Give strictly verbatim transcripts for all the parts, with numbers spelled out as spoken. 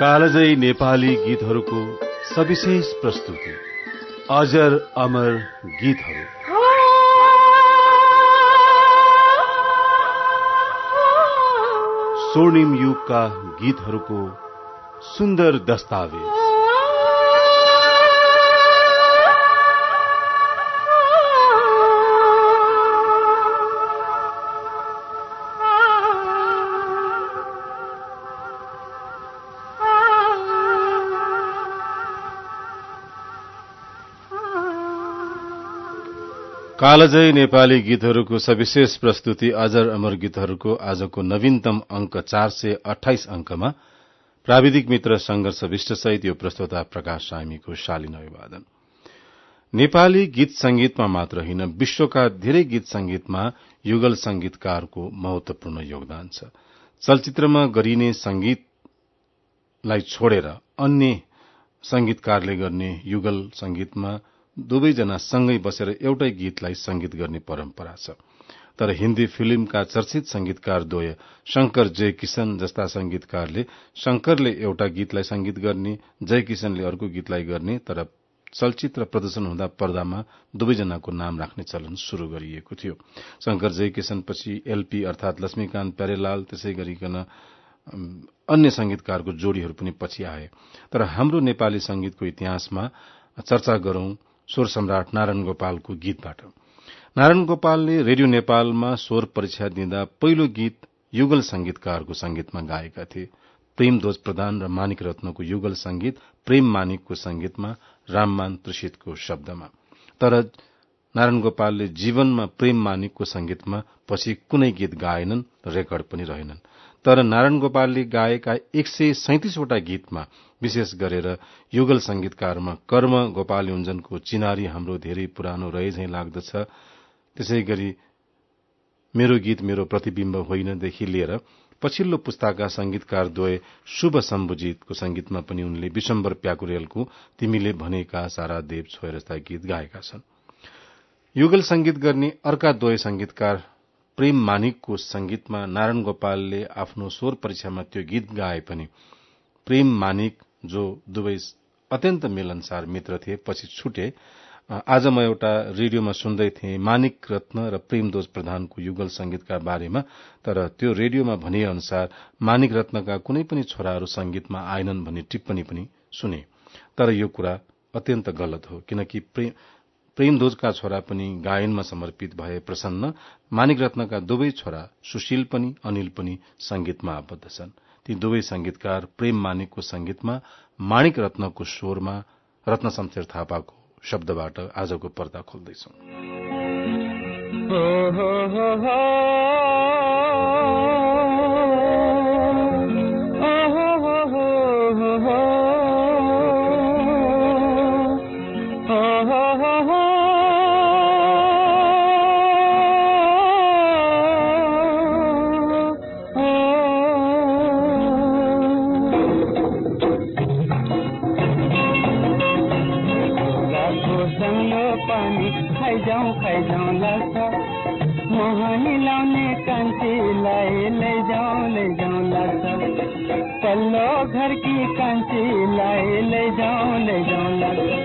कालजयी नेपाली गीतहरूको सविशेष प्रस्तुति अजर अमर गीतहरू। स्वर्णिम युगका गीतहरूको सुन्दर दस्तावेज। कालजयी नेपाली गीतहरूको सविशेष प्रस्तुति अजर अमर गीतहरूको आजको नवीनतम अंक चार सय अठाइस अंकमा प्राविधिक मित्र संघर्ष विष्ट सहित यो प्रस्तोता प्रकाश सामीको शालीन अभिवादन। नेपाली गीत संगीतमा मात्र होइन, विश्वका धेरै गीत संगीतमा युगल संगीतकारको महत्वपूर्ण योगदान छ। चलचित्रमा गरिने संगीतलाई छोडेर अन्य संगीतकारले गर्ने युगल संगीतमा दुवैजना सँगै बसेर एउटै गीतलाई संगीत गर्ने परम्परा छ। तर हिन्दी फिल्मका चर्चित संगीतकार द्वय शंकर जयकिशन जस्ता संगीतकारले शंकरले एउटा गीतलाई संगीत गर्ने, जयकिशनले अर्को गीतलाई गर्ने, तर चलचित्र प्रदर्शन हुँदा पर्दामा दुवैजनाको नाम राख्ने चलन शुरू गरिएको थियो। शंकर जयकिशनपछि एलपी अर्थात लक्ष्मीकान्त प्यारेलाल, त्यसै गरिकन अन्य संगीतकारको जोड़ीहरू पनि पछि आए। तर हाम्रो नेपाली संगीतको इतिहासमा चर्चा गरौं स्वर सम्राट नारायण गोपालको गीतबाट। नारायण गोपालले रेडियो नेपालमा स्वर परीक्षा दिँदा पहिलो गीत युगल संगीतकारको संगीतमा गाएका थिए। प्रेमध्वज प्रधान र मानिक रत्नको युगल संगीत, प्रेम मानिकको संगीतमा, राममान त्रिषितको शब्दमा। तर नारायण गोपालले जीवनमा प्रेम मानिकको संगीतमा पछि कुनै गीत गाएनन्, रेकर्ड पनि रहेनन्। तर नारायण गोपालले गाएका एक सय सैंतिसवटा गीतमा विशेष गरेर युगल संगीतकारमा कर्म गोपाल युञ्जनको चिनारी हाम्रो धेरै पुरानो रहे झैं लाग्दछ, त्यसै गरी मेरो गीत मेरो प्रतिबिम्ब होइनदेखि लिएर पछिल्लो पुस्ताका संगीतकार द्वय शुभ शम्भुजीतको संगीतमा पनि उनले विशम्बर प्याकुरेलको तिमीले भनेका सारा देव छोएर जस्ता गीत गाएका छन्। युगल संगीत गर्ने अर्का द्वय संगीतकार प्रेम मानिकको संगीतमा नारायण गोपालले आफ्नो स्वर परीक्षामा त्यो गीत गाए पनि प्रेम मानिक जो दुवै अत्यन्त मिलनसार मित्र थिए पछि छुटे। आज म एउटा रेडियोमा सुन्दै थिएँ मानिक रत्न र प्रेमध्वज प्रधानको युगल संगीतका बारेमा, तर त्यो रेडियोमा भने अनुसार मानिक रत्नका कुनै पनि छोराहरू संगीतमा आएनन् भन्ने टिप्पणी पनि सुने। तर यो कुरा अत्यन्त गलत हो, किनकि प्रेम प्रेमध्वजका छोरा पनि गायनमा समर्पित भए प्रसन्न। मानिक रत्नका दुवै छोरा सुशील पनि अनिल पनि संगीतमा आबद्ध छन्। ती दुवै संगीतकार प्रेम मानिकको संगीतमा, मानिक रत्नको स्वरमा, रत्न शमशेर थापाको शब्दबाट आजको पर्दा खोल्दैछौं। घर की कांची लाए ले जाऊं ले जाऊं लगा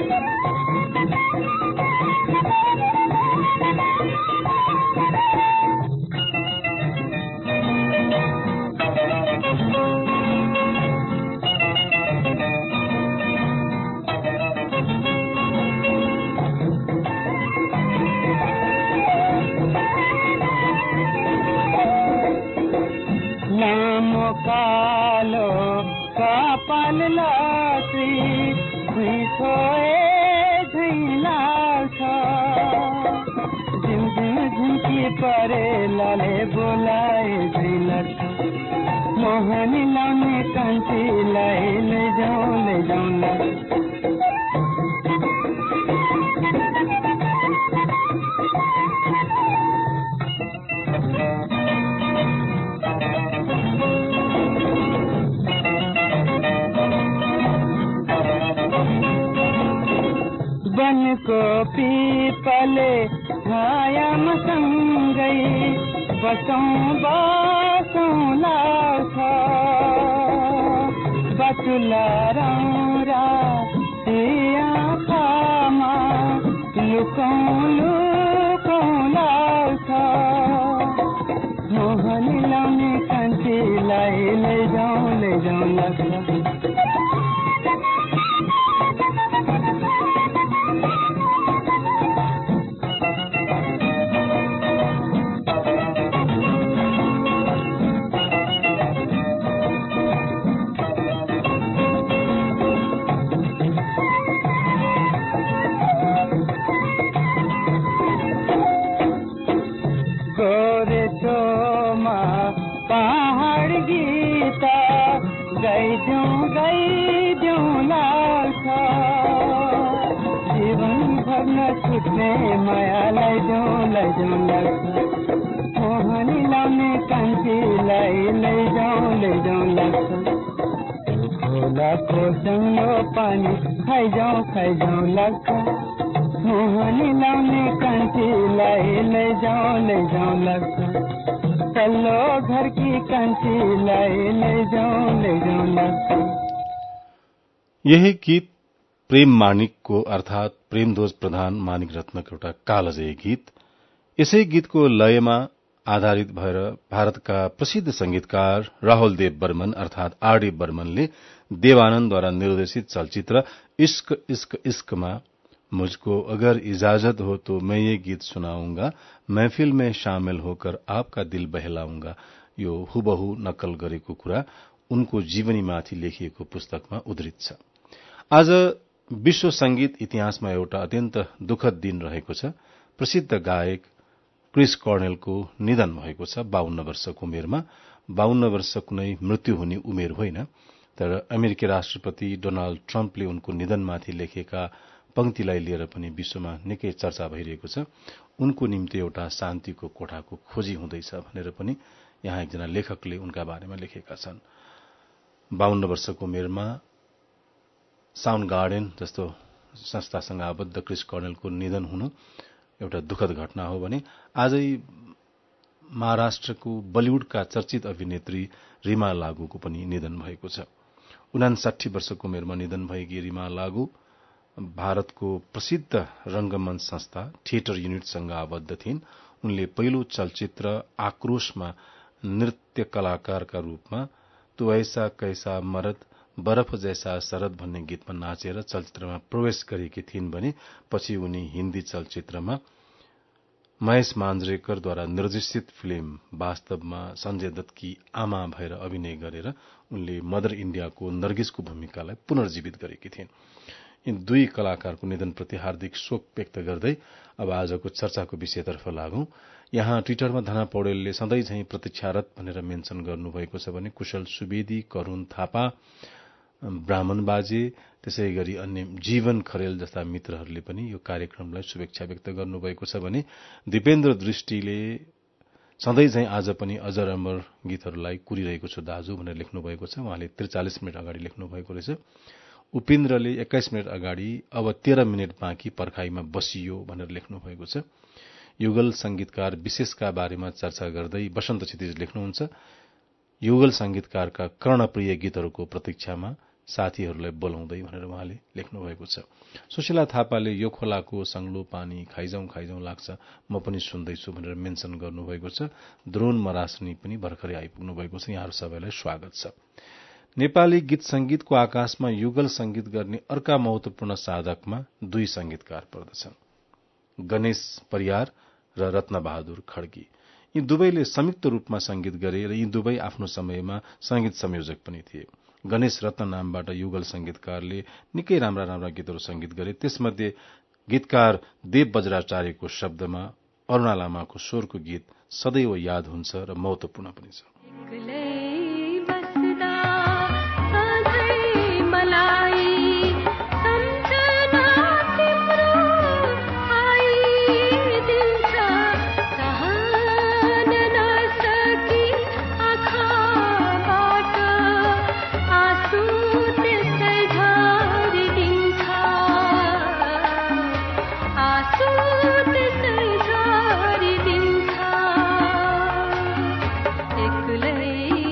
कालो कपाल लासी खोए झैला छ झिम झिम झुम्की परे लाले बोलाए झैला छ मोहनी लाउने कान्छी लाई ले जाऊं ले जाऊं को पीपले छायाम सँगै बसौं बसौं लाग्छ बटुला राउरा आँखामा लुकाउँ लुकाउँ लाग्छ मोहनी लाउने कान्छीलाई लैजाउँ लैजाउँ लाग्छ मायालाई जाउँ लैजाउँ लाग्छ मोहनी लाउने कान्छीलाई लैजाउँ लैजाउँ लाग्छ खोलाको सङ्लो पानी खाइजाउँ खाइजाउँ लाग्छ मोहनी लाउने कान्छीलाई लैजाउँ लैजाउँ लाग्छ तल्लो घरकी कान्छीलाई लैजाउँ लैजाउँ लाग्छ। यही गीत प्रेम मानिकको अर्थात प्रेमध्वज प्रधान मानिक रत्नको एउटा कालजयी गीत। यसै गीतको लयमा आधारित भएर भारतका प्रसिद्ध संगीतकार राहुल देव बर्मन अर्थात आरडी बर्मनले देवानन्दद्वारा निर्देशित चलचित्र इश्क इश्क इश्कमा मुझको अगर इजाजत हो तो मैं ये गीत सुनाऊंगा महफिल में शामिल होकर आपका दिल बहलाऊंगा यो हुबहु नक्कल गरेको कुरा उनको जीवनीमाथि लेखिएको पुस्तकमा उद्धृत छ। आज विश्व संगीत इतिहासमा एउटा अत्यन्त दुखद दिन रहेको छ। प्रसिद्ध गायक क्रिस कर्नेलको निधन भएको छ बाउन्न वर्षको उमेरमा। बाउन्न वर्ष कुनै मृत्यु हुने उमेर होइन, तर अमेरिकी राष्ट्रपति डोनाल्ड ट्रम्पले उनको निधनमाथि लेखेका पंक्तिलाई लिएर पनि विश्वमा निकै चर्चा भइरहेको छ। उनको निम्ति एउटा शान्तिको कोठाको खोजी हुँदैछ भनेर पनि यहाँ एकजना लेखकले उनका बारेमा लेखेका छन्। बाउन्न वर्षको उमेरमा साउन्ड गार्डन जस्तो संस्थासँग आबद्ध क्रिस कर्नेलको निधन हुनु एउटा दुखद घटना हो भने आजै महाराष्ट्रको बलिउडका चर्चित अभिनेत्री रिमा लागुको पनि निधन भएको छ। उनासाठी वर्षको उमेरमा निधन भएकी रिमा लागु भारतको प्रसिद्ध रंगमञ्च संस्था थिएटर युनिटसँग आबद्ध थिइन्। उनले पहिलो चलचित्र आक्रोशमा नृत्य कलाकारका रूपमा तु ऐसा कैसा मरद बरफ जैसा शरद भन्ने गीतमा नाचेर चलचित्रमा प्रवेश गरेकी थिइन् भने पछि उनी हिन्दी चलचित्रमा महेश मान्जरेकरद्वारा निर्देशित फिल्म वास्तवमा संजय दत्तकी आमा भएर अभिनय गरेर उनले मदर इण्डियाको नर्गिसको भूमिकालाई पुनर्जीवित गरेकी थिइन्। यी दुई कलाकारको निधनप्रति हार्दिक शोक व्यक्त गर्दै अब आजको चर्चाको विषयतर्फ लागौं। यहाँ ट्विटरमा धना पौडेलले सधैँ झैं प्रतीक्षारत भनेर मेन्सन गर्नुभएको छ भने कुशल सुवेदी, करूण थापा, ब्राह्मण बाजे, त्यसै गरी अन्य जीवन खरेल जस्ता मित्रहरूले पनि यो कार्यक्रमलाई शुभेच्छा व्यक्त गर्नुभएको छ भने दिपेन्द्र दृष्टिले सधैँ झैं आज पनि अजर अमर गीतहरूलाई कुरिरहेको छु दाजु भनेर लेख्नुभएको छ। उहाँले त्रिचालिस मिनट अगाडि लेख्नुभएको रहेछ। उपेन्द्रले एक्काइस मिनट अगाडि अब तेह्र मिनट बाँकी पर्खाईमा बसियो भनेर लेख्नुभएको छ। युगल संगीतकार विशेषका बारेमा चर्चा गर्दै वसन्त क्षितिज लेख्नुहुन्छ, युगल संगीतकारका कर्णप्रिय गीतहरूको प्रतीक्षामा साथीहरूलाई बोलाउँदै भनेर उहाँले लेख्नुभएको छ। सुशीला थापाले यो खोलाको संगलो पानी खाइजाउँ खाइजाउँ लाग्छ म पनि सुन्दैछु भनेर मेन्सन गर्नुभएको छ। द्रोण मरासनी पनि भर्खरै आइपुग्नु भएको छ। यहाँहरू सबैलाई स्वागत छ। नेपाली गीत संगीतको आकाशमा युगल संगीत गर्ने अर्का महत्वपूर्ण साधकमा दुई संगीतकार पर्दछन्, गणेश परियार र रत्नबहादुर खड्गी। यी दुवैले संयुक्त रूपमा संगीत गरे र यी दुवै आफ्नो समयमा संगीत संयोजक पनि थिए। गणेश रत्न नामबाट युगल संगीतकारले निकै राम्रा राम्रा गीतहरू संगीत गरे। त्यसमध्ये गीतकार देव बज्राचार्यको शब्दमा अरूणा लामाको स्वरको गीत सदैव याद हुन्छ र महत्वपूर्ण पनि छ। Ekle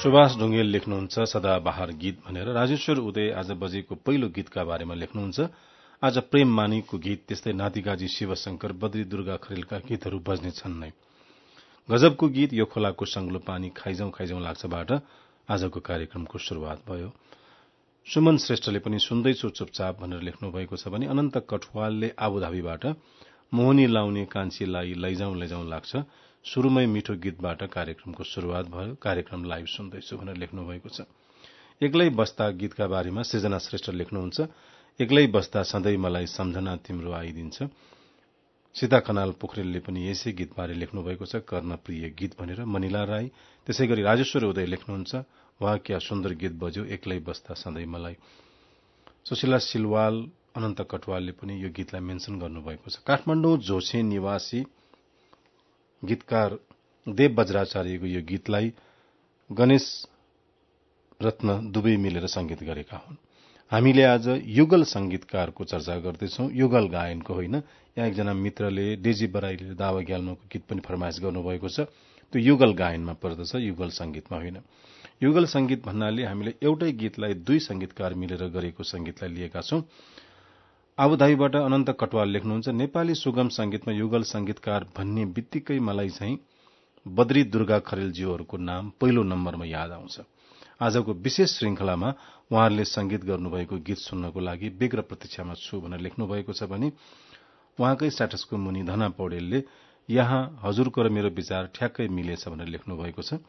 सुभाष ढुङ्गेल लेख्नुहुन्छ सदाबहार गीत भनेर। राजेश्वर उदय आज बजेको पहिलो गीतका बारेमा लेख्नुहुन्छ, आज प्रेम मानिकको गीत त्यस्तै नातिकाजी शिवशंकर बद्री दुर्गा खरेलका गीतहरू बज्ने छन् नै। गजबको गीत यो खोलाको संग्लो पानी खाइजौं खाइजौं लाग्छबाट आजको कार्यक्रमको शुरूआत भयो। सुमन श्रेष्ठले पनि सुन्दैछु चुपचाप भनेर लेख्नु भएको छ भने अनन्त कठुवालले आबुधाबीबाट मोहनी लाउने कान्छीलाई लैजाउँ लैजाउँ लाग्छ, शुरूमै मिठो गीतबाट कार्यक्रमको शुरूआत भयो, कार्यक्रम लाइभ सुन्दैछु भनेर लेख्नु भएको छ। एक्लै बस्दा गीतका बारेमा सृजना श्रेष्ठ लेख्नुहुन्छ, एक्लै बस्दा सधैँ मलाई सम्झना तिम्रो आइदिन्छ। सीता खनाल पोखरेलले पनि यसै गीतबारे लेख्नु भएको छ, कर्णप्रिय गीत भनेर। मनिला राई त्यसै गरी राजेश्वर उदय लेख्नुहुन्छ, वाह क्या सुन्दर गीत बज्यो एक्लै बस्दा सधैँ मलाई। सुशीला सिलवाल अनन्त कटवालले पनि यो गीतलाई मेन्सन गर्नुभएको छ। काठमाडौँ जोछे निवासी गीतकार देव बज्राचार्यको यो गीतलाई गणेश रत्न दुवै मिलेर संगीत गरेका हुन्। हामीले आज युगल संगीतकारको चर्चा गर्दैछौं, युगल गायनको होइन। यहाँ एकजना मित्रले डेजी बराइलीले दावा ग्याल्मोको गीत पनि फरमाइश गर्नुभएको छ, त्यो युगल गायनमा पर्दछ, युगल संगीतमा होइन। युगल संगीत भन्नाले हामीले एउटै गीतलाई दुई संगीतकार मिलेर गरेको संगीतलाई लिएका छौं। आबुधाबीबाट अनन्त कटवाल लेख्नुहुन्छ, नेपाली सुगम संगीतमा युगल संगीतकार भन्ने बित्तिकै मलाई चाहिँ बद्री दुर्गा खरेलज्यूहरूको नाम पहिलो नम्बरमा याद आउँछ। आजको विशेष श्रृंखलामा उहाँहरूले संगीत गर्नुभएको गीत सुन्नको लागि बेग्र प्रतीक्षामा छु भनेर लेख्नु भएको छ भने उहाँकै स्ट्याटसको मुनि धना पौडेलले यहाँ हजुरको र मेरो विचार ठ्याक्कै मिलेछ भनेर लेख्नु भएको छ।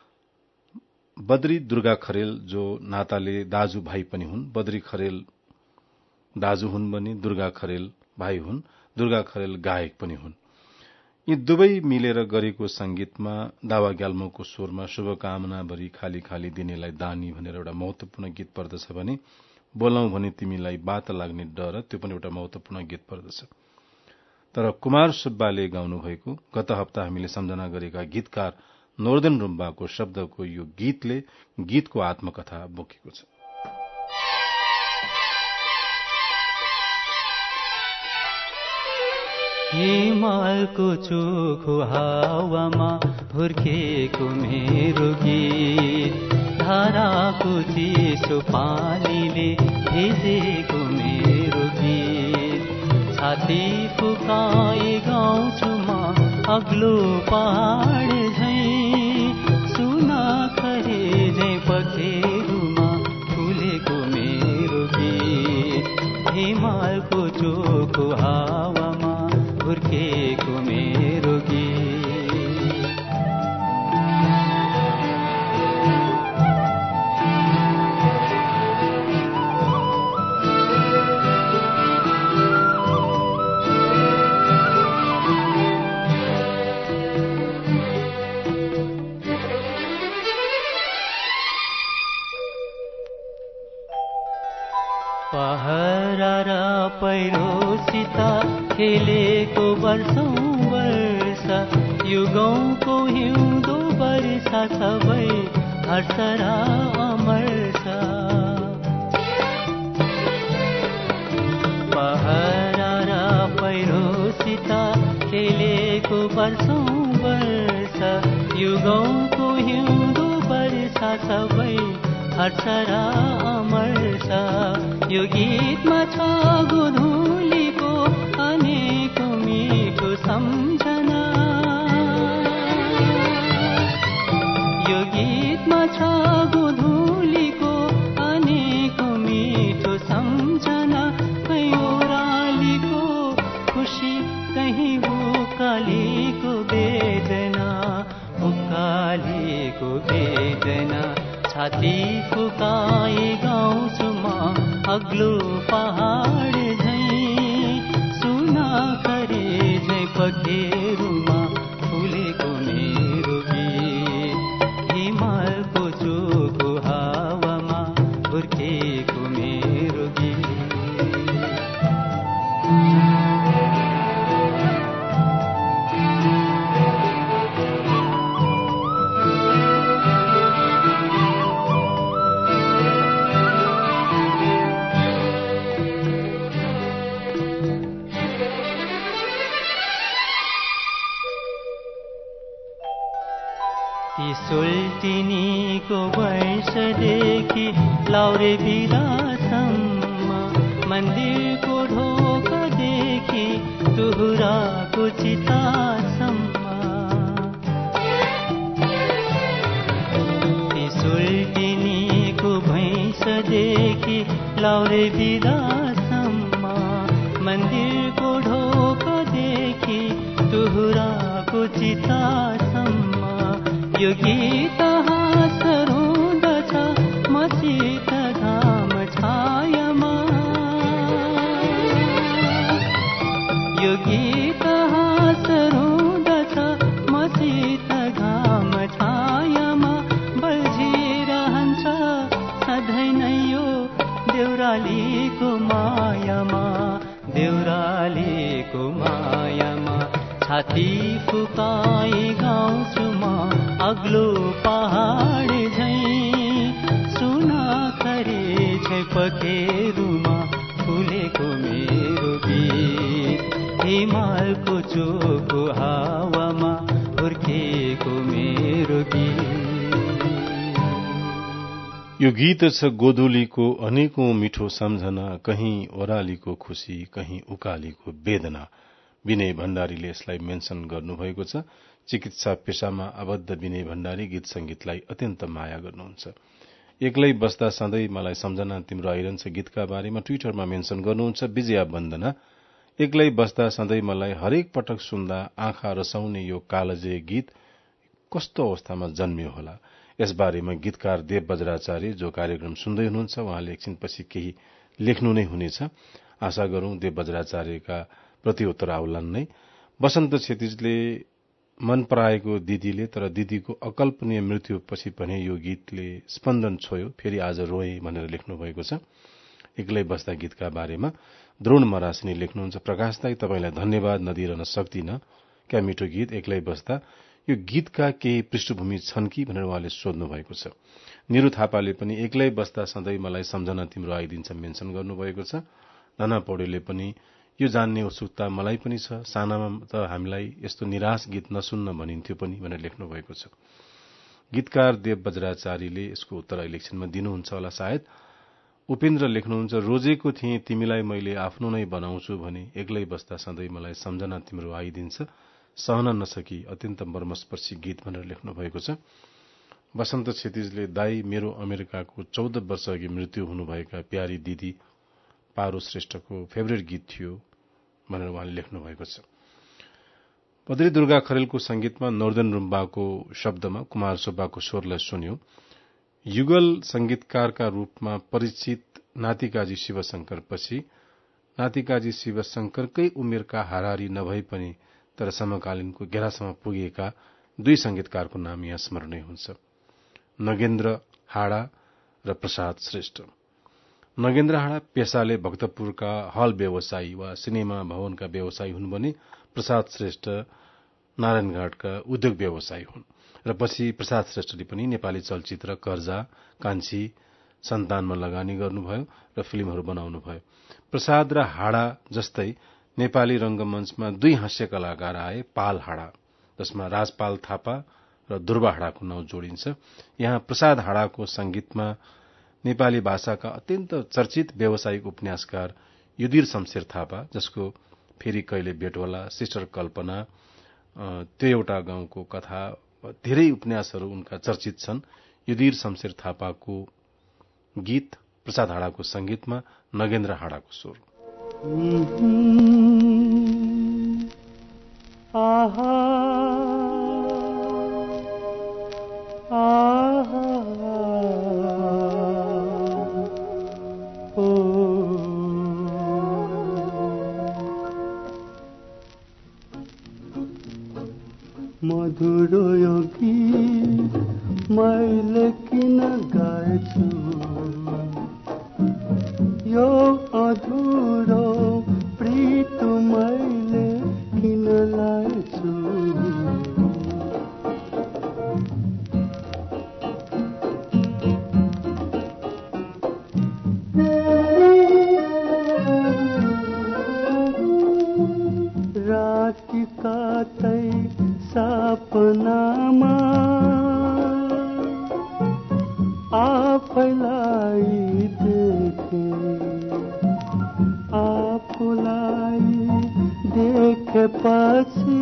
बद्री दुर्गा खरेल जो नाताले दाजु भाइ पनि हुन्, बद्री खरेल दाजु हुन् भने दुर्गा खरेल भाइ हुन्, दुर्गा खरेल गायक पनि हुन्। यी दुवै मिलेर गरेको संगीतमा दावा ग्याल्मोको स्वरमा शुभकामना भरी खाली खाली दिनेलाई दानी भनेर एउटा महत्वपूर्ण गीत पर्दछ भने बोलाउँ भने तिमीलाई बात लाग्ने डर, त्यो पनि एउटा महत्वपूर्ण गीत पर्दछ। तर कुमार सुब्बाले गाउनु भएको गत हप्ता हामीले सम्झना गरेका गीतकार नोर्देन रुम्बाको शब्दको यो गीतले गीतको आत्मकथा बोकेको छ। हिमालको चोखो हावामा हुर्केको मेरो गीत, धाराको चिसो पानीले भिजेको मेरो गीत, छाती फुकाई गाउँछु म अग्लो पहाड झैं, सुना खरे झैं पखेरुमा फुलेको मेरो गीत, हिमालको चोखो हावामा हुर्केको मेरो गीत। पहरा र पहिरोसित खेलेको वर्षौं वर्ष, यो गाउँको हिउँदो वर्षा सबै हर्ष र अमर्ष। पहरा र पहिरोसित खेलेको वर्षौं वर्ष, यो गाउँको हिउँदो वर्षा सबै हर्ष र अमर्ष। यो गीतमा छ गोधुलीको अनेक मिठो सम्झना, यो गीतमा छ गोधुलीको अनेक मिठो सम्झना। कहीँ ओह्रालीको खुसी, कहीँ उकालीको वेदना, उकालीको वेदना, छाती फुकाई गाउँछु म अग्लो पहाड झैं, सुना खरे झैं पखेरुमा फुलेको मेरो गीत, हिमालको चोखो हावामा हुर्केको मेरो गीत। ती सुल्टिनीको वंशदेखि लाउरे बिरासम्म, मन्दिरको ढोकादेखि तुहुराको चितासम्म, ती सुल्टिनीको भैंसदेखि लाउरे बिरासम्म, मन्दिरको ढोकादेखि तुहुराको चितासम्म, यो गीत हाँसर हुँदछ मसित घाम छायामा, यो गीत हाँसर हुँदछ मसित घाम छायामा, बल्झिरहन्छ सधैँ नै यो देउरालीको मायामा, देउरालीको मायामा। छाती फुकाई गाउँछु म अग्लो पहाड झैं, सुना खरे छै पखेरुमा फुलेको मेरो गीत, हिमालको चोखो हावामा हुर्केको मेरो गीत। यो गीत छ गोधुलीको अनेकौं मिठो सम्झना, कहीं ओरालीको खुशी, कहीं उकालीको वेदना। विनय भण्डारीले यसलाई मेन्सन गर्नुभएको छ। चिकित्सा पेशामा आबद्ध विनय भण्डारी गीत संगीतलाई अत्यन्त माया गर्नुहुन्छ। एक्लै बस्दा सधैँ मलाई सम्झना तिम्रो आइरहन्छ गीतका बारेमा ट्विटरमा मेन्सन गर्नुहुन्छ विजया वन्दना। एक्लै बस्दा सधैँ मलाई हरेक पटक सुन्दा आँखा रसाउने यो कालजे गीत कस्तो अवस्थामा जन्मियो होला। यसबारेमा गीतकार देव बज्राचार्य जो कार्यक्रम सुन्दै हुनुहुन्छ उहाँले एकछिनपछि केही लेख्नु नै हुनेछ। आशा गरौं देव बज्राचार्यका प्रत्युत्तर आउलान् नै। वसन्त क्षितिजले मन पराएको दिदीले तर दिदीको अकल्पनीय मृत्युपछि भने यो गीतले स्पन्दन छोयो, फेरि आज रोए भनेर लेख्नु भएको छ। एक्लै बस्दा गीतका बारेमा द्रोण मरासिनी लेख्नुहुन्छ, प्रकाश दाई तपाईलाई धन्यवाद नदिरहन सक्दिन, क्या मिठो गीत एक्लै बस्दा। यो गीतका केही पृष्ठभूमि छन् कि भनेर उहाँले सोध्नु भएको छ। निरु थापाले पनि एक्लै बस्दा सधैँ मलाई सम्झना तिम्रो आइदिन्छ मेन्सन गर्नुभएको छ। नाना पौडेलले पनि यो जान्ने उत्सुकता मलाई पनि छ, सानामा त हामीलाई यस्तो निराश गीत नसुन्न भनिन्थ्यो पनि भनेर लेख्नु भएको छ। गीतकार देव बज्राचार्यले यसको उत्तर इलेक्सनमा दिनुहुन्छ होला सायद। उपेन्द्र लेख्नुहुन्छ, रोजेको थिएँ तिमीलाई मैले आफ्नो नै बनाउँछु भने, एक्लै बस्दा सधैँ मलाई सम्झना तिम्रो आइदिन्छ, सहन नसकी अत्यन्त मर्मस्पर्शी गीत भनेर लेख्नु भएको छ। वसन्त क्षितिजले दाई मेरो अमेरिकाको चौध वर्ष अघि मृत्यु हुनुभएका प्यारी दिदी पारो श्रेष्ठको फेभरेट गीत थियो भनेर उहाँले लेख्नु भएको छ। बद्री दुर्गा खरेलको संगीतमा नोर्दन रुम्बाको शब्दमा कुमार सुब्बाको स्वरलाई सुन्यो। युगल संगीतकारका रूपमा परिचित नातिकाजी शिवशंकर पछि नातिकाजी शिवशंकरकै उमेरका हाराहारी नभई पनि तर समकालीनको घेरासम्म पुगेका दुई संगीतकारको नाम यहाँ स्मरणीय हुन्छ, नगेन्द्र हाडा र प्रसाद श्रेष्ठ। नगेन्द्र हाडा पेशाले भक्तपुरका हल व्यवसायी वा सिनेमा भवनका व्यवसायी हुन् भने प्रसाद श्रेष्ठ नारायणघाटका उद्योग व्यवसायी हुन् र पछि प्रसाद श्रेष्ठले पनि नेपाली चलचित्र कर्जा, कान्छी, सन्तानमा लगानी गर्नुभयो र फिल्महरू बनाउनुभयो। प्रसाद र हाडा जस्तै नेपाली रंगमञ्चमा दुई हास्य कलाकार आए, पाल हाडा जसमा राजपाल थापा र दुर्वा हाडाको नाउँ जोडिन्छ। यहाँ प्रसाद हाडाको संगीतमा नेपाली भाषाका अत्यन्त चर्चित व्यावसायिक उपन्यासकार युधिर शमशेर थापा, जसको फेरि कहिले भेट होला, सिस्टर कल्पना, त्यो एउटा गाउँको कथा, धेरै उपन्यासहरू उनका चर्चित छन्। युधिर शमशेर थापाको गीत प्रसाद हाडाको संगीतमा नगेन्द्र हाडाको स्वर। आहा आहा ओ मधुर यो गीत मैले किन गाएछु, यो अधुरो प्रीत मैले किन लाएछु, राति कतै सपनामा पछि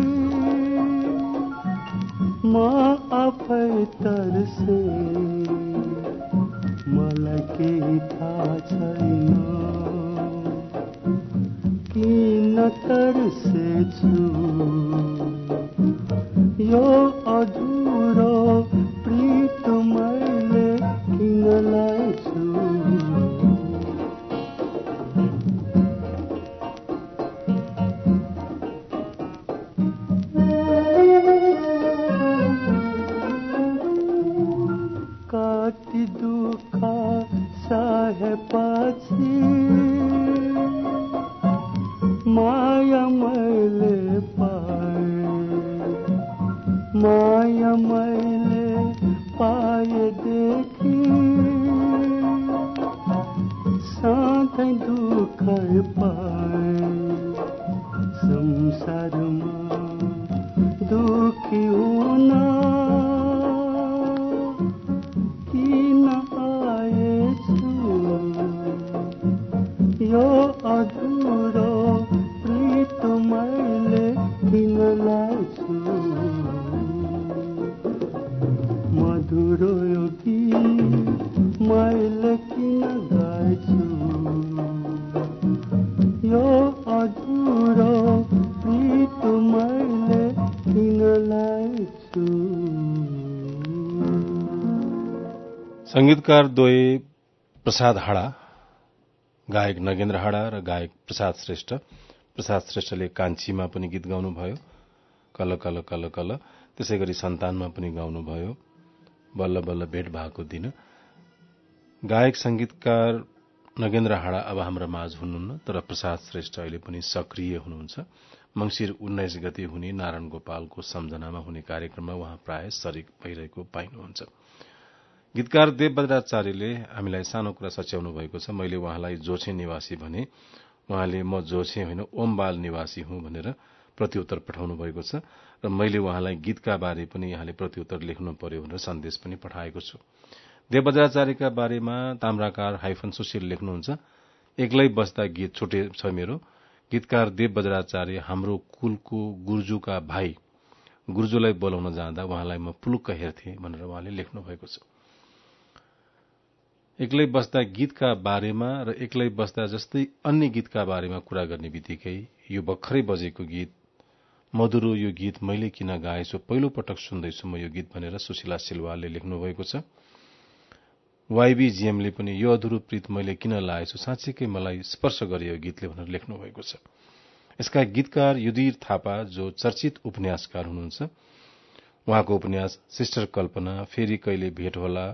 म आफै तर्से मलाई केही थाहा छैन किन तर्सेछु यो अधुरो प्रीत मैले किन लाएछु कति दुःख सहेपछि माया मैले पाए माया मैले पाएदेखि साथै दुःख पाए संसारमा दुःखी हुन किन आएछु यो अधुरो प्रीत मैले किन लाएछु मधुरो यो गीत मैले किन गाएछु यो अधुरो प्रीत मैले किन लाएछु संगीतकार द्वय प्रसाद हाडा, गायक नगेन्द्र हाडा र गायक प्रसाद श्रेष्ठ। प्रसाद श्रेष्ठले कान्छीमा पनि गीत गाउनुभयो, कल कल कल कल, त्यसै गरी सन्तानमा पनि गाउनुभयो, बल्ल बल्ल भेट भएको दिन। गायक संगीतकार नगेन्द्र हाडा अब हाम्रो माझ हुनुहुन्न, तर प्रसाद श्रेष्ठ अहिले पनि सक्रिय हुनुहुन्छ। मंसिर उन्नाइस गते हुने नारायण गोपालको सम्झनामा हुने कार्यक्रममा उहाँ प्राय शरीक भइरहेको पाइनुहुन्छ। गीतकार देव बज्राचार्यले हामीलाई सानो कुरा सच्याउनु भएको छ। मैले उहाँलाई जोछे निवासी भने उहाँले म जोछे होइन ओमबाल निवासी हुँ भनेर प्रत्युत्तर पठाउनु भएको छ र मैले उहाँलाई गीतका बारे पनि यहाँले प्रत्युत्तर लेख्नु पर्यो भनेर सन्देश पनि पठाएको छु। देव बज्राचार्यका बारेमा ताम्राकार हाइफन सुशील लेख्नुहुन्छ, एक्लै बस्दा गीत छुटे छ मेरो। गीतकार देव बज्राचार्य हाम्रो कुलको गुर्जुका भाइ, गुर्जुलाई बोलाउन जाँदा उहाँलाई म पुलुक्क हेर्थे भनेर उहाँले लेख्नु भएको छ। एक्लै बस्दा गीतका बारेमा र एक्लै बस्दा जस्तै अन्य गीतका बारेमा कुरा गर्ने बित्तिकै यो भर्खरै बजेको गीत मधुरो यो गीत मैले किन गाएछु, पहिलो पटक सुन्दैछु म यो गीत भनेर सुशीला सिलवालले लेख्नु भएको छ। वाईबी जीएमले पनि यो अधुरो प्रीत मैले किन लाएछु, साँच्चीकै मलाई स्पर्श गरे यो गीतले भनेर लेख्नु भएको छ। यसका गीतकार युधिर थापा जो चर्चित उपन्यासकार हुनुहुन्छ, उहाँको उपन्यास सिस्टर कल्पना, फेरि कहिले भेट होला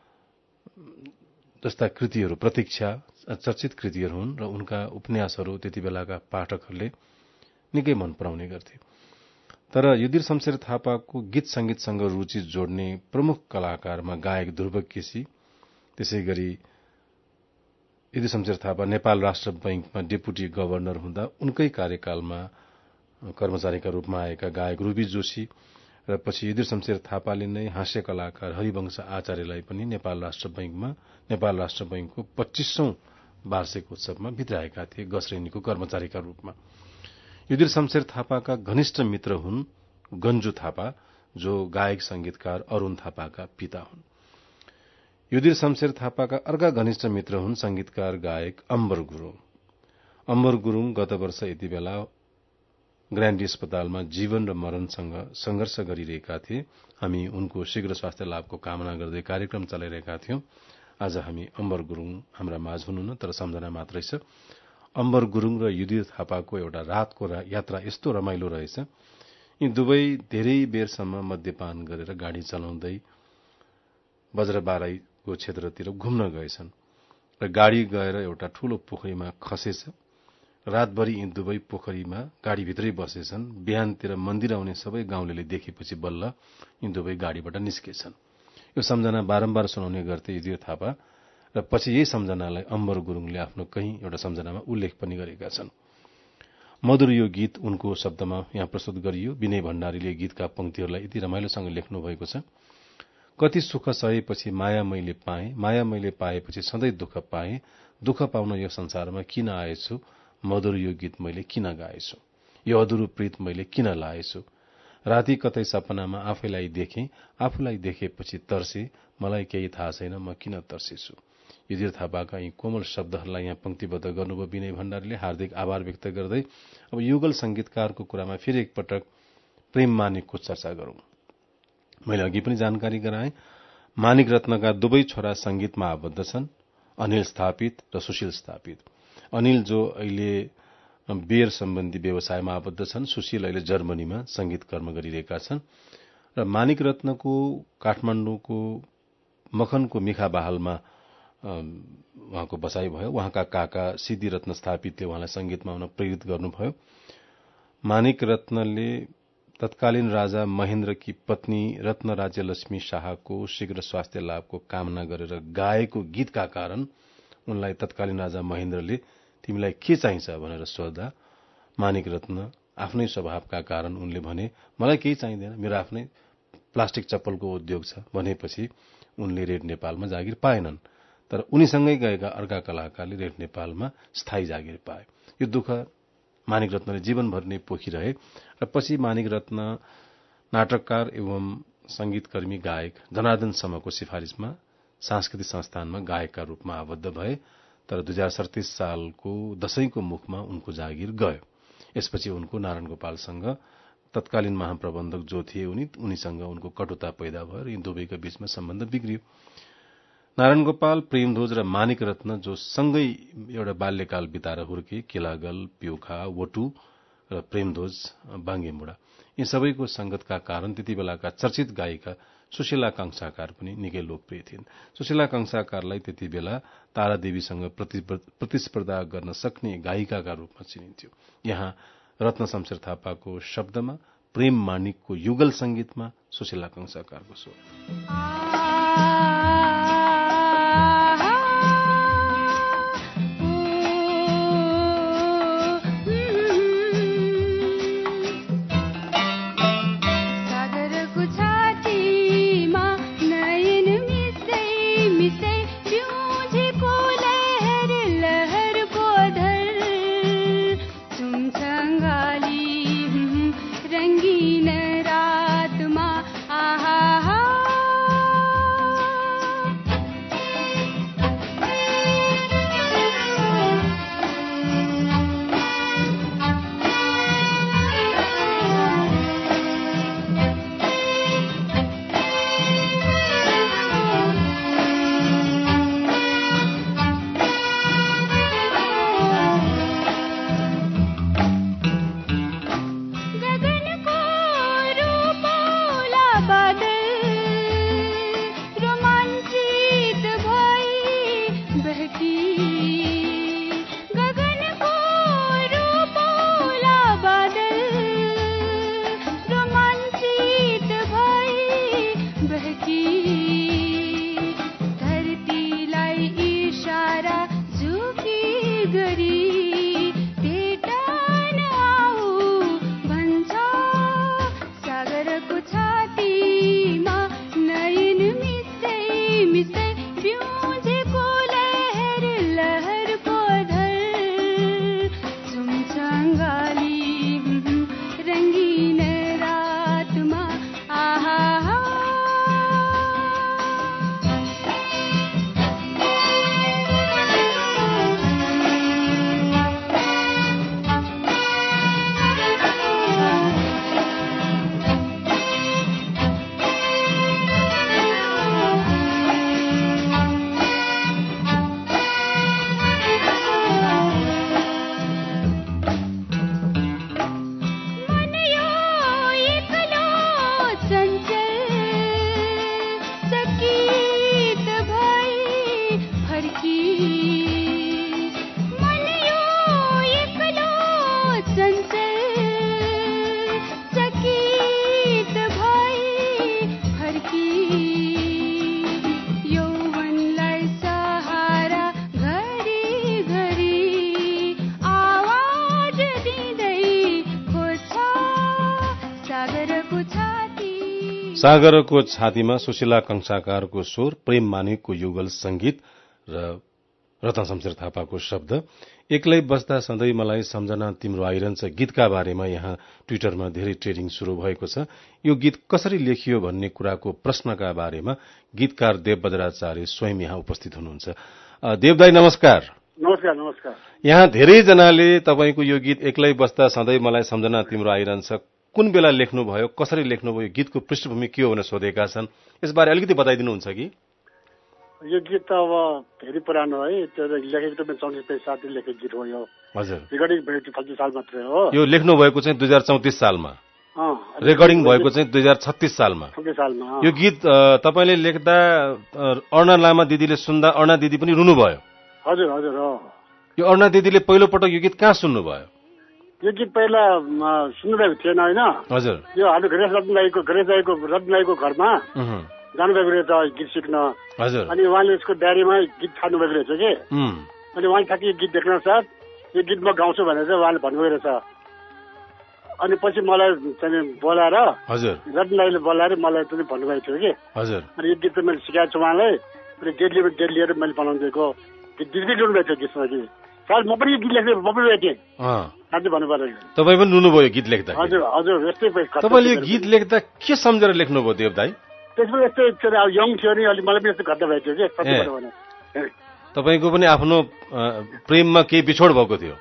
जस्ता कृतिहरू प्रतीक्षा चर्चित कृतिहरू हुन् र उनका उपन्यासहरू त्यति बेलाका पाठकहरूले निकै मन पराउने गर्थे। तर युधिर शमशेर थापाको गीत संगीतसँग रुचि जोड्ने प्रमुख कलाकारमा गायक ध्रुव केसी, त्यसै गरी युधिर शमशेर थापा नेपाल राष्ट्र बैंकमा डेपुटी गभर्नर हुँदा उनकै कार्यकालमा कर्मचारीका रूपमा आएका गायक रूबी जोशी र पछि युधिर शमशेर थापाले नै हास्य कलाकार हरिवंश आचार्यलाई पनि नेपाल राष्ट्र बैंकमा नेपाल राष्ट्र बैंकको पच्चीसौं वार्षिक उत्सवमा भित्राएका थिए गसरेनीको कर्मचारीका रूपमा। युधिर शमशेर थापाका घनिष्ठ मित्र हुन् गन्जु थापा, जो गायक संगीतकार अरूण थापाका पिता हुन्। युधिर शमशेर थापाका अर्का घनिष्ठ मित्र हुन् संगीतकार गायक अम्बर गुरूङ। अम्बर गुरूङ गत वर्ष यति बेला ग्रान्डी अस्पतालमा जीवन र मरणसँग संघर्ष गरिरहेका थिए। हामी उनको शीघ्र स्वास्थ्य लाभको कामना गर्दै कार्यक्रम चलाइरहेका थियौं। आज हामी अम्बर गुरूङ हाम्रा माझ हुनुहुन्न, तर सम्झना मात्रै छ। अम्बर गुरूङ र युधिर थापाको एउटा रातको यात्रा यस्तो रमाइलो रहेछ। यी दुवै धेरै बेरसम्म मद्यपान गरेर गाड़ी चलाउँदै बज्रबाराईको क्षेत्रतिर घुम्न गएछन् र गाड़ी गएर एउटा ठूलो पोखरीमा खसेछ। रातभरि यी दुवै पोखरीमा गाड़ीभित्रै बसेछन्। बिहानतिर मन्दिर आउने सबै गाउँलेले देखेपछि बल्ल यी दुवै गाड़ीबाट निस्केछन्। यो सम्झना बारम्बार सुनाउने गर्थे युधिर थापा र पछि यही सम्झनालाई अम्बर गुरूङले आफ्नो कहीँ एउटा सम्झनामा उल्लेख पनि गरेका छन्। मधुर यो गीत उनको शब्दमा यहाँ प्रस्तुत गरियो। विनय भण्डारीले गीतका पंक्तिहरूलाई यति रमाइलोसँग लेख्नु भएको छ। कति सुख सहेपछि माया मैले पाएँ, माया मैले पाएपछि सधैँ दुःख पाएँ, दुःख पाउन यो संसारमा किन आएछु, मधुर यो गीत मैले किन गाएछु। यो अधुरो प्रीत मैले किन लाएछु। राति कतै सपनामा आफैलाई देखेँ, आफूलाई देखेपछि तर्से, मलाई केही थाहा छैन म किन तर्सेछु। युधिर थापाका यी कोमल शब्दहरूलाई यहाँ पंक्तिबद्ध गर्नुभयो विनय भण्डारीले। हार्दिक आभार व्यक्त गर्दै अब युगल संगीतकारको कुरामा फेरि एकपटक प्रेम मानिकको चर्चा गरौं। मैले अघि पनि जानकारी गराएँ, मानिक रत्नका दुवै छोरा संगीतमा आबद्ध छन्, अनिल स्थापित र सुशील स्थापित। अनिल जो अहिले बियर सम्बन्धी व्यवसायमा आबद्ध छन्, सुशील अहिले जर्मनीमा संगीत कर्म गरिरहेका छन् र मानिक रत्नको काठमाडौँको मखनको मिखा बहालमा उहाँको बसाई भयो। उहाँका काका सिद्धि रत्न स्थापितले उहाँलाई संगीतमा आउन प्रेरित गर्नुभयो। मानिक रत्नले तत्कालीन राजा महेन्द्रकी पत्नी रत्न राज्यलक्ष्मी शाहको शीघ्र स्वास्थ्य लाभको कामना गरेर गाएको गीतका कारण उनलाई तत्कालीन राजा महेन्द्रले तिमीलाई के चाहिन्छ भनेर सोध्दा मानिक रत्न आफ्नै स्वभावका कारण उनले भने मलाई केही चाहिँदैन, मेरो आफ्नै प्लास्टिक चप्पलको उद्योग छ भनेपछि उनले रेड नेपालमा जागिर पाएनन्। तर उनीसँगै गएका अर्का कलाकारले रेड नेपालमा स्थायी जागिर पाए। यो दुःख मानिक रत्नले जीवनभर नै पोखिरहे र पछि मानिक रत्न नाटककार एवं संगीतकर्मी गायक जनार्दन समको सिफारिशमा सांस्कृतिक संस्थानमा गायकका रूपमा आबद्ध भए। तर दुई हजार सडतिस सालको दशैंको मुखमा उनको जागिर गयो। यसपछि उनको नारायण गोपालसँग तत्कालीन महाप्रबन्धक जो थिए उनी उनीसँग उनको कटुता पैदा भयो र यी दुवैका बीचमा सम्बन्ध बिग्रियो। नारायण गोपाल, प्रेमध्वज र मानिक रत्न जो सँगै एउटा बाल्यकाल बिताएर हुर्के, केलागल, प्योखा, वटु र प्रेमध्वज बाङ्गेमुडा, यी सबैको संगतका कारण त्यति बेलाका चर्चित गायिका सुशीला कंसाकार पनि निकै लोकप्रिय थिइन्। सुशीला कंसाकारलाई त्यति बेला तारादेवीसँग प्रतिस्पर्धा गर्न सक्ने गायिकाका रूपमा चिनिन्थ्यो। यहाँ रत्न शमशेर थापाको शब्दमा, प्रेम मानिकको युगल संगीतमा सुशीला कंसाकारको स्वर। सागरको छातीमा सुशीला कंसाकारको स्वर, प्रेम मानिकको युगल संगीत र रत्न शमशेर थापाको शब्द एक्लै बस्दा सधैँ मलाई सम्झना तिम्रो आइरहन्छ गीतका बारेमा यहाँ ट्विटरमा धेरै ट्रेडिङ शुरू भएको छ। यो गीत कसरी लेखियो भन्ने कुराको प्रश्नका बारेमा गीतकार देव बज्राचार्य स्वयं यहाँ उपस्थित हुनुहुन्छ। देवदाई नमस्कार। नमस्कार नमस्कार। यहाँ धेरैजनाले तपाईँको यो गीत एक्लै बस्दा सधैँ मलाई सम्झना तिम्रो आइरहन्छ कुन बेला लेख्नुभयो, कसरी लेख्नुभयो, गीतको पृष्ठभूमि के हो भनेर सोधेका छन्। यसबारे अलिकति बताइदिनुहुन्छ कि? यो गीत त अब धेरै पुरानो है, त्यो लेखेको त चौतिस पैँतिस सालतिर लेखेको गीत हो यो। हजुर। रेकर्डिङ भएको छत्तिस साल मात्रै हो। यो लेख्नु भएको चाहिँ दुई हजार चौतिस सालमा, रेकर्डिङ भएको चाहिँ दुई हजार छत्तिस सालमा। छत्तिस सालमा यो गीत तपाईँले लेख्दा अरुणा लामा दिदीले सुन्दा अरुणा दिदी पनि रुनुभयो? हजुर हजुर हो। यो अरुणा दिदीले पहिलो पटक यो गीत कहाँ सुन्नुभयो? यो गीत पहिला सुन्नुभएको थिएन होइन। हजुर। यो हाम्रो गणेश रत्नदाईको गणेश दाईको रत्नदाईको घरमा जानुभएको रहेछ गीत सिक्न। हजुर। अनि उहाँले यसको डायरीमा गीत छाड्नुभएको रहेछ कि, अनि उहाँले थाहा यो गीत देख्न साथ यो गीत म गाउँछु भनेर चाहिँ उहाँले भन्नुभएको रहेछ। अनि पछि मलाई चाहिँ बोलाएर, हजुर, रत्न दाईले बोलाएर मलाई पनि भन्नुभएको थियो कि, हजुर, अनि यो गीत त मैले सिकाएको छु उहाँलाई। अनि डेट लिएर डेट लिएर मैले बनाउनु दिएको गीत दिदी ल्याउनुभएको थियो गीतमा कि साल म पनि यो गीत लेख्दै म पनि थिएँ साँच्चै भन्नुपर्यो। तपाईँ पनि रुनुभयो गीत लेख्दा? हजुर हजुर। यस्तै तपाईँले यो गीत लेख्दा के सम्झेर लेख्नुभयो देव दाई? त्यसमा यस्तै यङ थियो नि, अलि मलाई पनि यस्तो घट्टा भएको थियो कि। तपाईँको पनि आफ्नो प्रेममा केही बिछोड भएको थियो?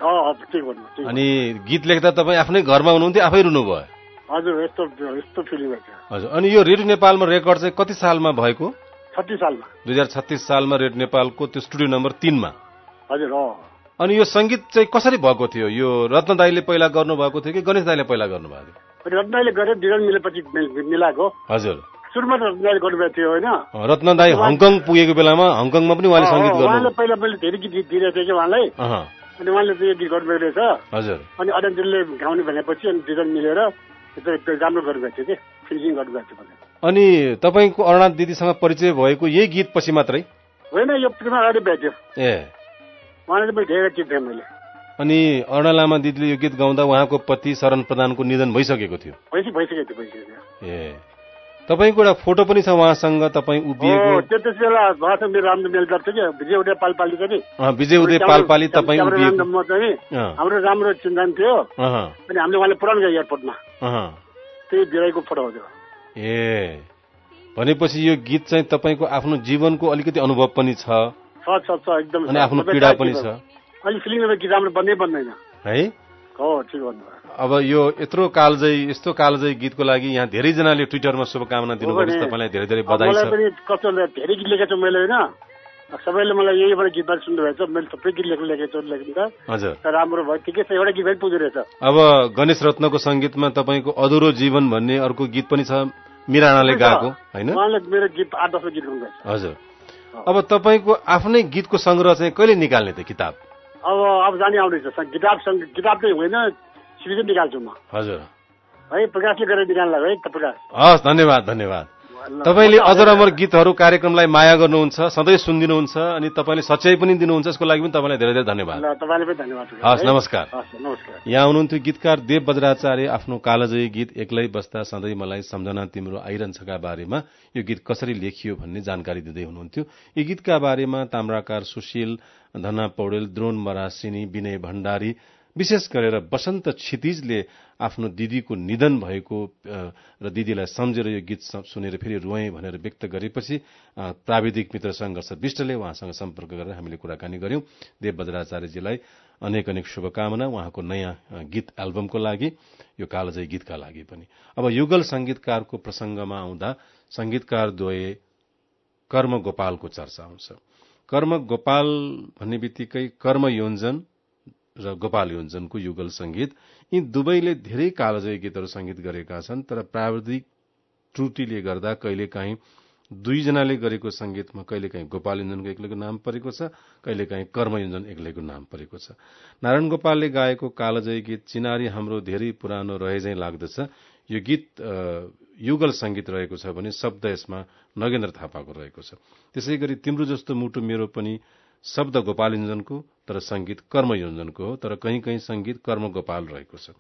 अनि गीत लेख्दा तपाईँ आफ्नै घरमा हुनुहुन्थ्यो, आफै रुनुभयो? हजुर यस्तो यस्तो फिलिङ भएको थियो। हजुर। अनि यो रेडियो नेपालमा रेकर्ड चाहिँ कति सालमा भएको? छत्तिस सालमा। दुई हजार छत्तिस सालमा रेडियो नेपालको त्यो स्टुडियो नम्बर तीनमा। हजुर हो। अनि यो संगीत चाहिँ कसरी भएको थियो? यो रत्न दाईले पहिला गर्नुभएको थियो कि गणेश दाईले पहिला गर्नुभएको थियो? रत्न दाईले गरे, दुईजना मिलेपछि मिलाएको। हजुर। सुरुमा त रत्न दाईले गर्नुभएको थियो होइन। रत्न दाई हङकङ पुगेको बेलामा हङकङमा पनि उहाँले संगीत गर्नु? उहाँले पहिला पहिला धेरै गीत दिइरहेको थियो कि उहाँलाई, अनि उहाँले चाहिँ गीत गर्नुभएको रहेछ। हजुर। अनि अरूले गाउने भनेपछि अनि दुईजना मिलेर राम्रो गर्नुभएको थियो कि, फिनिसिङ गर्नुभएको थियो। अनि तपाईँको अरुणा दिदीसँग परिचय भएको यही गीत पछि मात्रै होइन, यो प्रेमा अगाडि भएको थियो। ए उहाँले मैले धेरै गीत थिएँ मैले। अनि अरुणा लामा दिदीले यो गीत गाउँदा उहाँको पति शरण प्रधानको निधन भइसकेको थियो? भइसकेको थियो भइसकेको थियो। ए तपाईँको एउटा फोटो पनि छ उहाँसँग, तपाईँ उभिएको? त्यो त्यस बेला उहाँसँग मेरो राम्रो मेलजोल थियो कि, विजय उदय पालपाली चाहिँ नि। विजय उदय पालपाली तपाईँ उभिएको? म चाहिँ हाम्रो राम्रो चिन्तान थियो, अनि हामीले उहाँले पुऱ्याउनु गयो एयरपोर्टमा, त्यही बिराईको फोटो हो त्यो। ए भनेपछि यो गीत चाहिँ तपाईँको आफ्नो जीवनको अलिकति अनुभव पनि छ? छ छ छ एकदम। अनि आफ्नो पीडा पनि छ? अलि फिलिङ गीत राम्रो बन्दै बन्दैन है। हो ठिक भन्नु। अब यो यत्रो कालजयी यस्तो कालजयी गीतको लागि यहाँ धेरैजनाले ट्विटरमा शुभकामना दिनुभयो, तपाईँलाई धेरै धेरै बधाई छ। मलाई पनि कस्तो धेरै गीत लेखेको छु मैले होइन, सबैले मलाई यहीबाट गीतबाट सुन्नुभएको छ, मैले थुप्रै गीत लेख्नु लेखेको छु लेख्नु त। हजुर। राम्रो भयो, ठिकै छ, एउटा गीत पनि पुग्दो रहेछ। अब गणेश रत्नको संगीतमा तपाईँको अधुरो जीवन भन्ने अर्को गीत पनि छ, मिराणाले गाएको होइन? उहाँले मेरो गीत आठ दस गीत गाउनुभएको छ। हजुर। अब तपाईँको आफ्नै गीतको संग्रह चाहिँ कहिले निकाल्ने त किताब? अब अब जाने आउँदैछ, किताब किताब चाहिँ होइन, सिडी चाहिँ निकाल्छु म। हजुर। है प्रकाशले गरेर निकाल्ला है त प्रकाश। हस् धन्यवाद धन्यवाद। तपाईँले अजर अमर गीतहरू कार्यक्रमलाई माया गर्नुहुन्छ, सधैँ सुनिदिनुहुन्छ, अनि तपाईँले सच्याइ पनि दिनुहुन्छ, यसको लागि पनि तपाईँलाई धेरै धेरै धन्यवाद। तपाईँले पनि धन्यवाद। हस् नमस्कार। नमस्कार। यहाँ हुनुहुन्थ्यो गीतकार देव बज्राचार्य, आफ्नो कालजयी गीत एक्लै बस्दा सधैँ मलाई सम्झना तिम्रो आइरहन्छका बारेमा यो गीत कसरी लेखियो भन्ने जानकारी दिँदै हुनुहुन्थ्यो। यो गीतका बारेमा ताम्राकार सुशील, धना पौडेल, द्रोण मरासिनी, विनय भण्डारी, विशेष गरेर वसन्त क्षितिजले आफ्नो दिदीको निधन भएको र दिदीलाई सम्झेर यो गीत सुनेर फेरि रोएँ भनेर व्यक्त गरेपछि प्राविधिक मित्र सङ्घर्ष विष्टले उहाँसँग सम्पर्क गरेर हामीले कुराकानी गर्यौं। देव बज्राचार्यजीलाई अनेक अनेक शुभकामना उहाँको नयाँ गीत एल्बमको लागि, यो कालजयी गीतका लागि पनि। अब युगल संगीतकारको प्रसंगमा आउँदा संगीतकार द्वय कर्म गोपालको चर्चा आउँछ। कर्म गोपाल भन्ने बित्तिकै कर्म योञ्जन र गोपाल योञ्जनको युगल संगीत, यी दुवैले धेरै कालजयी गीतहरू संगीत गरेका छन्, तर प्राविधिक त्रुटिले गर्दा कहिलेकाहीँ दुईजनाले गरेको संगीतमा कहिलेकाहीँ गोपाल योञ्जनको एक्लैको नाम परेको छ, कहिलेकाहीँ कर्म योञ्जन एक्लैको नाम परेको छ। नारायण गोपालले गाएको कालजयी गीत चिनारी हाम्रो धेरै पुरानो रहेझै लाग्दछ, यो गीत युगल संगीत रहेको छ भने शब्द यसमा नगेन्द्र थापाको रहेको छ। त्यसै गरी तिम्रो जस्तो मुटु मेरो पनि शब्द गोपाल योञ्जनको तर संगीत कर्म योञ्जनको हो, तर कहीँ कहीँ संगीत कर्म गोपाल रहेको छ।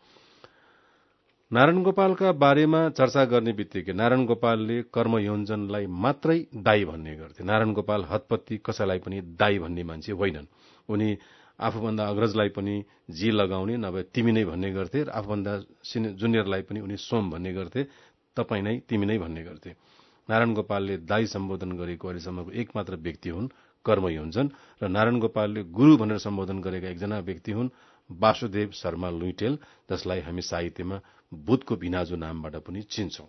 नारायण गोपालका बारेमा चर्चा गर्ने बित्तिकै नारायण गोपालले कर्म योञ्जनलाई मात्रै दाई भन्ने गर्थे। नारायण गोपाल हतपत्ती कसैलाई पनि दाई भन्ने मान्छे होइनन्। उनी आफूभन्दा अग्रजलाई पनि जी लगाउने नभए तिमी नै भन्ने गर्थे र आफूभन्दा जुनियरलाई पनि उनी सोम भन्ने गर्थे, तपाईँ नै तिमी नै भन्ने गर्थे। नारायण गोपालले दाई सम्बोधन गरेको अहिलेसम्मको एकमात्र व्यक्ति हुन् कर्मयोञ्जन र नारायण गोपालले गुरु भनेर सम्बोधन गरेका एकजना व्यक्ति हुन् वासुदेव शर्मा लुइटेल, जसलाई हामी साहित्यमा बुधको भिनाजु नामबाट पनि चिन्छौं।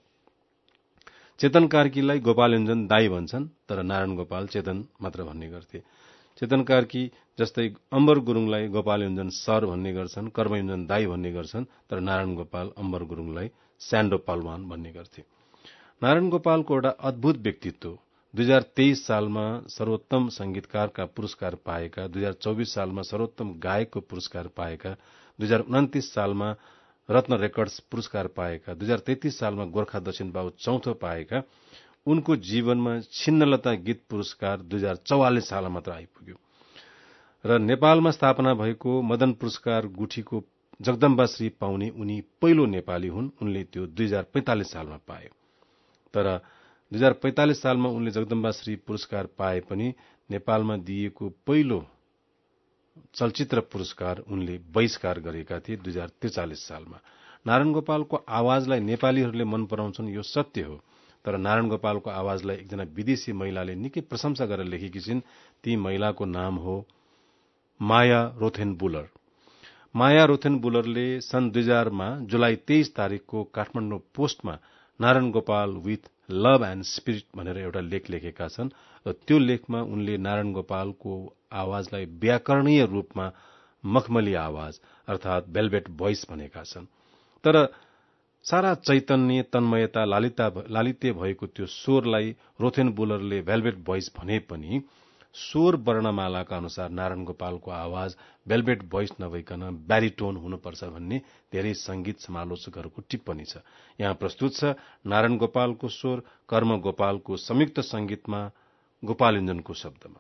चेतन कार्कीलाई गोपालयोञ्जन दाई भन्छन्, तर नारायण गोपाल चेतन मात्र भन्ने गर्थे। चेतन कार्की जस्तै अम्बर गुरुङलाई गोपालयोञ्जन सर भन्ने गर्छन्, कर्मयोञ्जन दाई भन्ने गर्छन्, तर नारायण गोपाल अम्बर गुरुङलाई स्यान्डो पलवान भन्ने गर्थे। नारायण गोपालको एउटा अद्भुत व्यक्तित्व, दुई हजार तेइस सालमा सर्वोत्तम संगीतकारका पुरस्कार पाएका, दुई हजार चौबिस सालमा सर्वोत्तम गायकको पुरस्कार पाएका, दुई हजार उन्तिस सालमा रत्न रेकर्ड्स पुरस्कार पाएका, दुई हजार तेत्तीस सालमा गोर्खा दक्षिण बाहु चौथो पाएका, उनको जीवनमा छिन्नलता गीत पुरस्कार दुई हजार चौवालिस सालमा मात्र आइपुग्यो र नेपालमा स्थापना भएको मदन पुरस्कार गुठीको जगदम्बाश्री पाउने उनी पहिलो नेपाली हुन्। उनले त्यो दुई हजार पैंतालिस सालमा पाए, तर दुई हजार पैंतालिस सालमा उनले जगदम्बाश्री पुरस्कार पाए पनि नेपालमा दिइएको पहिलो चलचित्र पुरस्कार उनले बहिष्कार गरेका थिए दुई हजार त्रिचालिस सालमा। नारायण गोपालको आवाजलाई नेपालीहरूले मन पराउँछन्, यो सत्य हो, तर नारायण गोपालको आवाजलाई एकजना विदेशी महिलाले निकै प्रशंसा गरेर लेखेकी छिन्। ती महिलाको नाम हो माया रोथेनबुलर। माया रोथेनबुलरले सन् दुई हजारमा जुलाई तेइस तारिकको काठमाडौँ पोस्टमा Narayan Gopal with love and spirit भनेर एउटा लेख लेखेका छन् र त्यो लेखमा उनले नारायण गोपालको आवाजलाई व्याकरणीय रूपमा मखमली आवाज अर्थात वेलवेट भोइस भनेका छन्। तर सारा चैतन्य तन्मयता लालिता लालित्य भएको त्यो स्वरलाई रोथेनबुलरले वेलवेट भोइस भने पनि स्वर वर्णमालाका अनुसार नारायण गोपालको आवाज वेलवेट भोइस नभइकन ब्यारिटोन हुनुपर्छ भन्ने धेरै संगीत समालोचकहरूको टिप्पणी छ। यहाँ प्रस्तुत छ नारायण गोपालको स्वर कर्म गोपालको संयुक्त संगीतमा गोपालयोञ्जनको शब्दमा।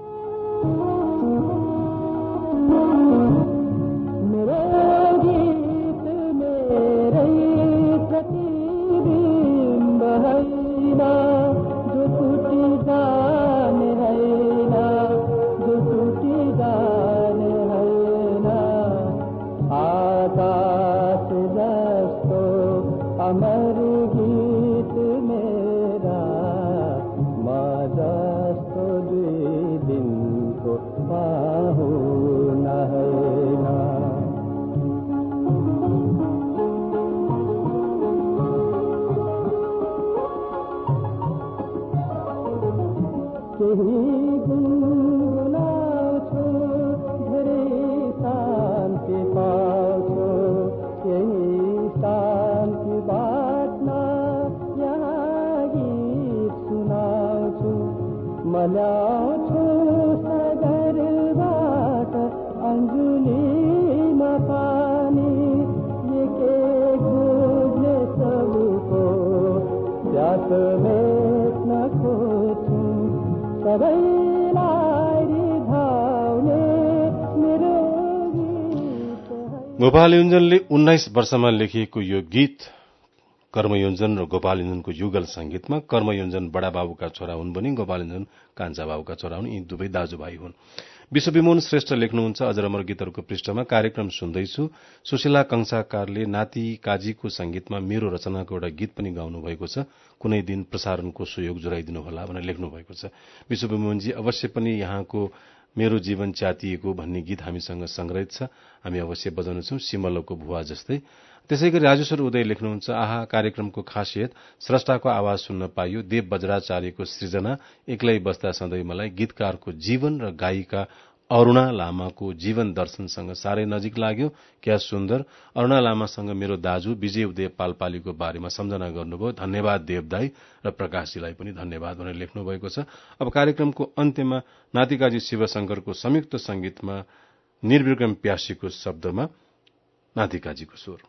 गोपालयोञ्जनले उन्नाइस वर्षमा लेखिएको यो गीत कर्मयोञ्जन र गोपालयोञ्जनको युगल संगीतमा। कर्मयोञ्जन बडाबाबुका छोरा हुन् भने गोपालयोञ्जन कान्छा बाबुका छोरा हुन्। यी दुवै दाजुभाइ हुन्। विश्वविमोहन श्रेष्ठ लेख्नुहुन्छ अजर अमर गीतहरूको पृष्ठमा। कार्यक्रम सुन्दैछु। सुशीला कंसाकारले नाति काजीको संगीतमा मेरो रचनाको एउटा गीत पनि गाउनु भएको छ, कुनै दिन प्रसारणको सहयोग जुराइदिनु होला भनेर लेख्नु भएको छ। विश्वविमोहनजी, अवश्य पनि यहाँको मेरो जीवन च्यातिएको भन्ने गीत हामीसँग संग्रहित छ, हामी अवश्य बजाउनेछौं, सिमलको भुवा जस्तै। त्यसैगरी राजेश्वर उदय लेख्नुहुन्छ, आहा कार्यक्रमको खासियत स्रष्टाको आवाज सुन्न पाइयो। देव बज्राचार्यको सृजना एक्लै बस्दा सधैँ मलाई गीतकारको जीवन र गायिका अरूणा लामाको जीवन दर्शनसँग साह्रै नजिक लाग्यो। क्या सुन्दर। अरूणा लामासँग मेरो दाजु विजय उदय पालपालीको बारेमा सम्झना गर्नुभयो। धन्यवाद देवदाई र प्रकाशजीलाई पनि धन्यवाद भनेर लेख्नु भएको छ। अब कार्यक्रमको अन्त्यमा नातिकाजी शिवशंकरको संयुक्त संगीतमा निर्विक्रम प्यासीको शब्दमा नातिकाजीको स्वर।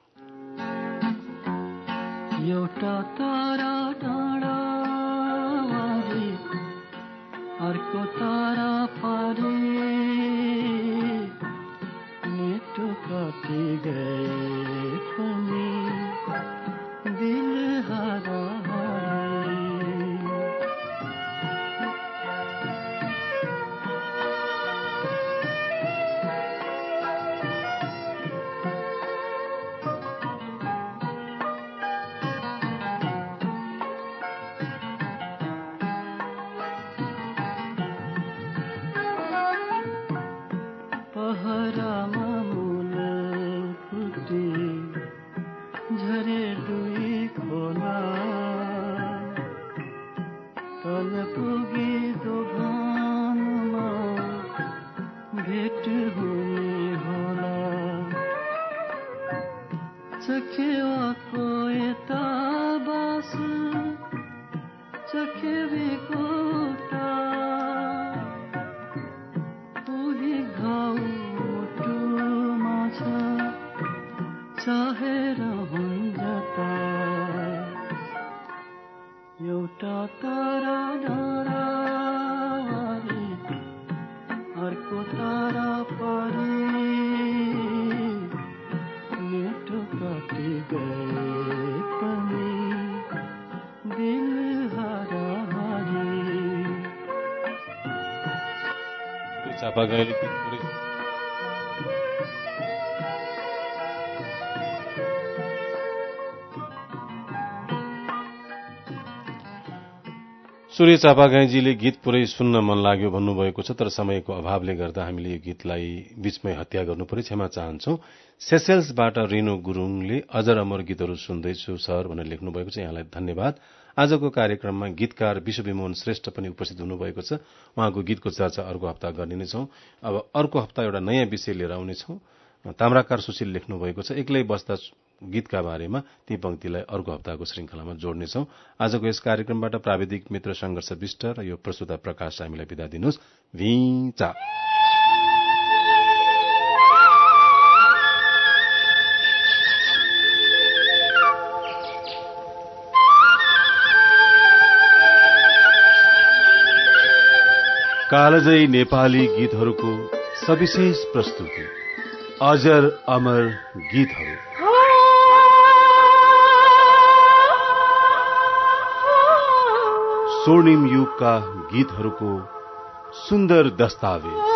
एउटा तारा टाढा अर्को तारा पारे मिठो कति गए पनि दिल हारा एउटा तारा डरारी अर्को तारा परी मिठो कति गए पनि दिल हरारी चापागाईले सूर्य चापागाईजीले गीत पुरै सुन्न मन लाग्यो भन्नुभएको छ, तर समयको अभावले गर्दा हामीले यो गीतलाई बीचमै हत्या गर्नु पर्यो, क्षमा चाहन्छौ। सेसेल्सबाट रिनो गुरुङले अजर अमर गीतहरू सुन्दैछु सर भनेर लेख्नु भएको छ, यहाँलाई धन्यवाद। आजको कार्यक्रममा गीतकार विश्वविमोहन श्रेष्ठ पनि उपस्थित हुनुभएको छ, उहाँको गीतको चर्चा अर्को हप्ता गर्ने नै छौं। अब अर्को हप्ता एउटा नयाँ विषय लिएर आउनेछौं। ताम्राकार सुशील लेख्नु भएको छ, एक्लै बस्दा गीतका बारेमा ती पंक्तिलाई अर्को हप्ताको श्रृंखलामा जोड्नेछौं। आजको यस कार्यक्रमबाट प्राविधिक मित्र संघर्ष विष्ट र यो प्रस्तुता प्रकाश हामीलाई बिदा दिनुहोस्। भिचा कालजयी नेपाली गीतहरूको सविशेष प्रस्तुति अजर अमर गीतहरू। स्वर्णिम युगका गीतहरूको सुन्दर दस्तावेज।